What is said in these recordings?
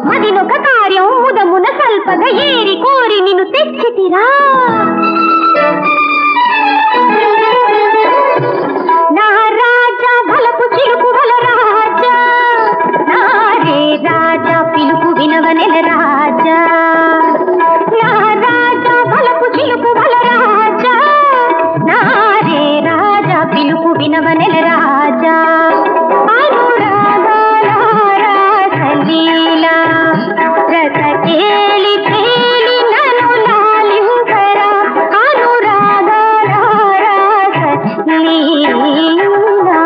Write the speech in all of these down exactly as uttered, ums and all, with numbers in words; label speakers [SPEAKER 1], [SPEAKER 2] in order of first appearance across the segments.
[SPEAKER 1] మదినొక కార్యం ముదమున సల్పగ ఏరి కోరి నిన్ను తెచ్చితిరా నా రాజా బలపు చిలుకు బల రాజా నారే రాజా పిలుపు వినవనెల రాజా నా రాజా బలపు చిలుకు బల రాజా నారే రాజా పిలుపు వినవనెల రాజా అనురాగాల రాసలీలా రస కేలి కేలి నన్ను లాలింకరా అనురాగాల రాసలీలా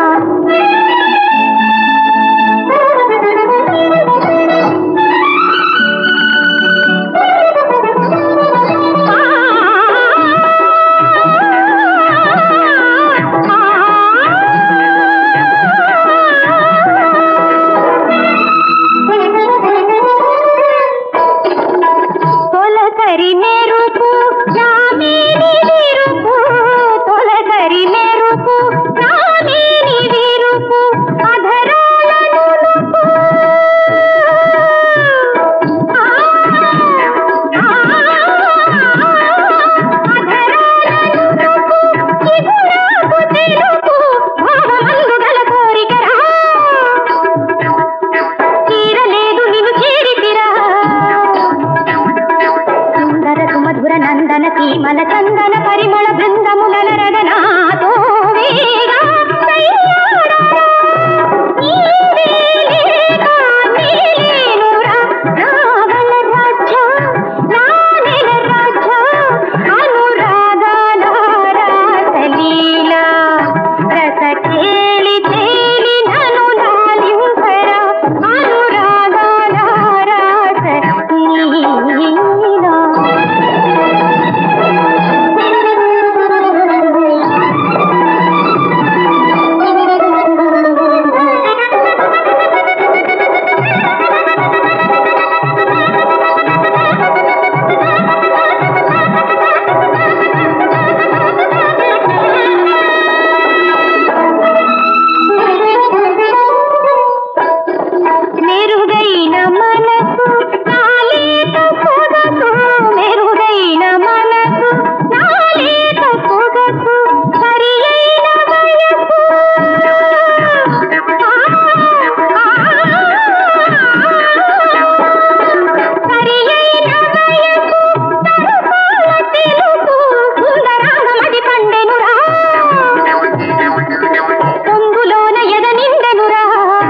[SPEAKER 1] నందన సీమల చందన పరిమళ బృందముల రగనాతో వేగా అనురాగాల రాసలీలా రస కేలి తేలి నను లాలింకరా అనురాగాల రాసలీలా మెరుగైన మనసు నాలేత పొగసు మెరుగైన మనసు నాలేత పొగసు సరియైన వయసు సరియైన వయసు తరుపాల తెలుపు సుందరాంగమది పండెనురా పొంగులోన ఎద నిండెనురా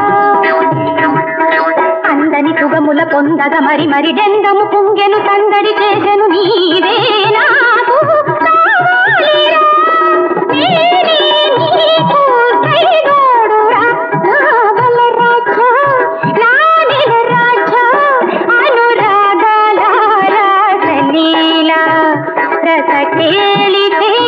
[SPEAKER 1] అందని సుగముల పొందగ మరి మరి డెంగము పుంగెను సందడి చేసెను నీవే నాకు కావాలిరా నేనే నీకు దైవోడురా నా బల రాజా నా నెల రాజా అనురాగాల రాసలీలా రస కేలి